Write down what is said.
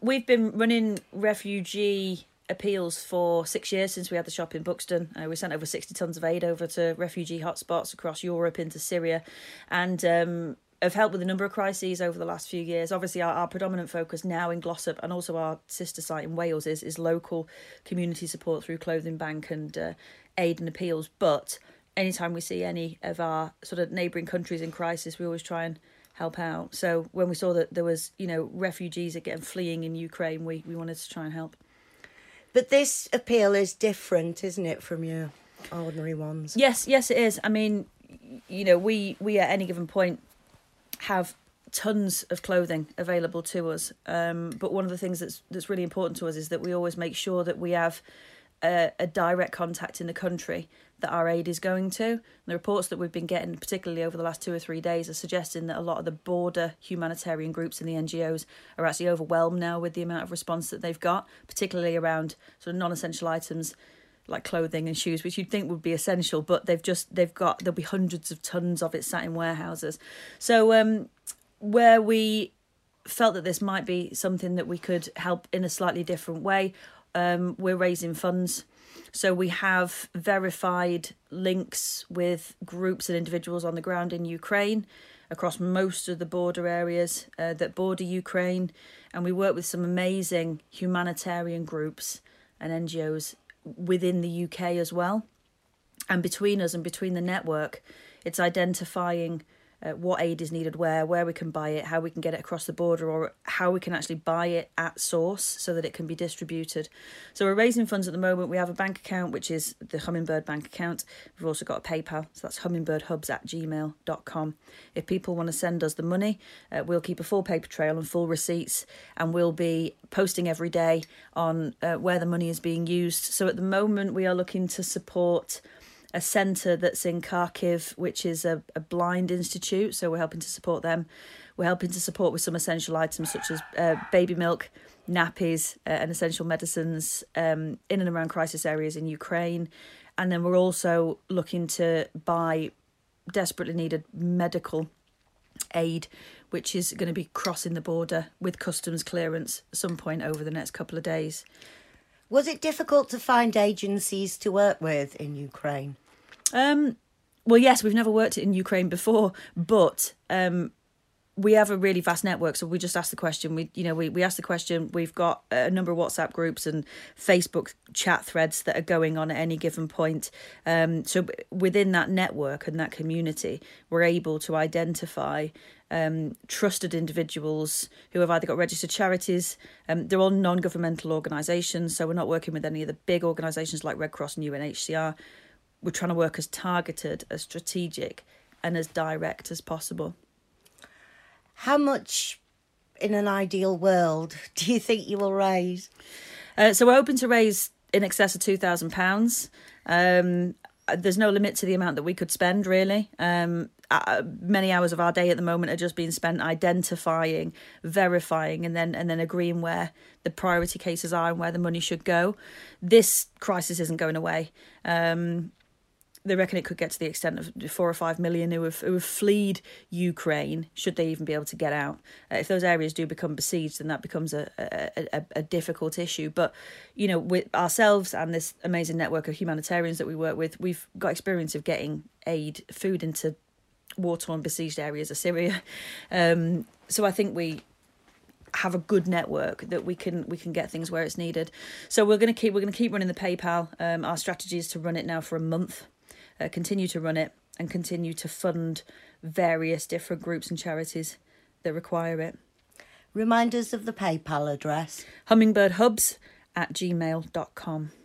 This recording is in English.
we've been running refugee appeals for 6 years since we had the shop in Buxton. We sent over 60 tonnes of aid over to refugee hotspots across Europe into Syria, and have helped with a number of crises over the last few years. Obviously, our predominant focus now in Glossop, and also our sister site in Wales, is local community support through Clothing Bank and aid and appeals. But anytime we see any of our sort of neighbouring countries in crisis, we always try and help out. So when we saw that there was, refugees again fleeing in Ukraine, we wanted to try and help. But this appeal is different, isn't it, from your ordinary ones? Yes, it is. I mean, we at any given point have tons of clothing available to us. But one of the things that's really important to us is that we always make sure that we have a direct contact in the country that our aid is going to. And the reports that we've been getting, particularly over the last 2 or 3 days, are suggesting that a lot of the border humanitarian groups and the NGOs are actually overwhelmed now with the amount of response that they've got, particularly around sort of non-essential items like clothing and shoes, which you'd think would be essential, but there'll be hundreds of tons of it sat in warehouses. So where we felt that this might be something that we could help in a slightly different way, we're raising funds. So we have verified links with groups and individuals on the ground in Ukraine across most of the border areas that border Ukraine. And we work with some amazing humanitarian groups and NGOs within the UK as well. And between us and between the network, it's identifying what aid is needed where we can buy it, how we can get it across the border, or how we can actually buy it at source so that it can be distributed. So we're raising funds at the moment. We have a bank account, which is the Hummingbird bank account. We've also got a PayPal, so that's hummingbirdhubs@gmail.com. If people want to send us the money, we'll keep a full paper trail and full receipts, and we'll be posting every day on where the money is being used. So at the moment, we are looking to support a centre that's in Kharkiv, which is a blind institute, so we're helping to support them. We're helping to support with some essential items such as baby milk, nappies and essential medicines in and around crisis areas in Ukraine. And then we're also looking to buy desperately needed medical aid, which is going to be crossing the border with customs clearance at some point over the next couple of days. Was it difficult to find agencies to work with in Ukraine? Well, yes, we've never worked in Ukraine before, but we have a really vast network. So we just asked the question. We asked the question. We've got a number of WhatsApp groups and Facebook chat threads that are going on at any given point. So within that network and that community, we're able to identify trusted individuals who have either got registered charities. They're all non-governmental organisations, so we're not working with any of the big organisations like Red Cross and UNHCR. We're trying to work as targeted, as strategic and as direct as possible. How much, in an ideal world, do you think you will raise? So we're hoping to raise in excess of £2,000. There's no limit to the amount that we could spend, really. Many hours of our day at the moment are just being spent identifying, verifying, and then agreeing where the priority cases are and where the money should go. This crisis isn't going away. They reckon it could get to the extent of 4 or 5 million who have fled Ukraine, should they even be able to get out. If those areas do become besieged, then that becomes a difficult issue. But, with ourselves and this amazing network of humanitarians that we work with, we've got experience of getting aid, food into war-torn, besieged areas of Syria. So I think we have a good network that we can get things where it's needed. So we're going to keep running the PayPal. Our strategy is to run it now for a month. Continue to run it and continue to fund various different groups and charities that require it. Remind us of the PayPal address. hummingbirdhubs@gmail.com.